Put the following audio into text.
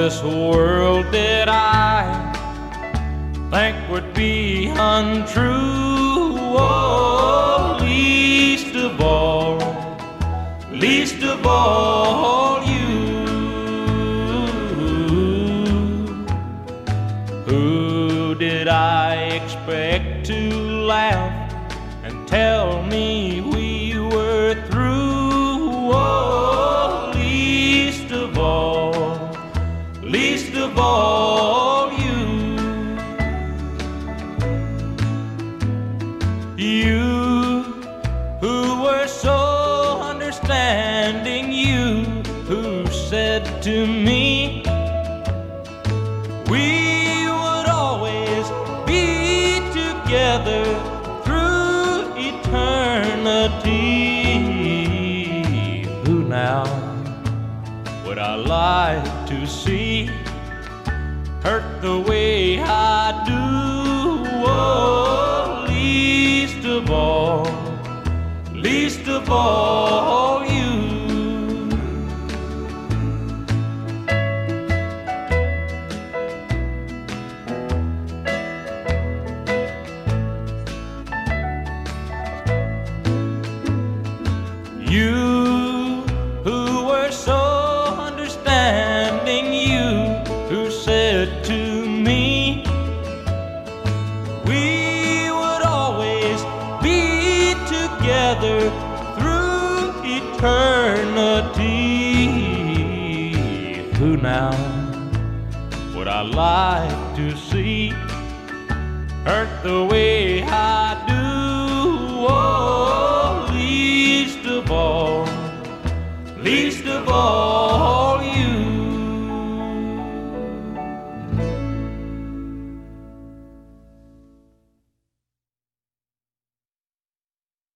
this world that I think would be untrue. Oh, least of all you. Who did I expect to laugh and tell me we were through? Oh, least of all you. You who were so understanding, you who said to me we would always be together through eternity. Who now would I like to see hurt the way I do? Oh, least of all you. You who were so understanding, you who said to me we would always be together through eternity. Who now would I like to see hurt the way I do? Oh, least of all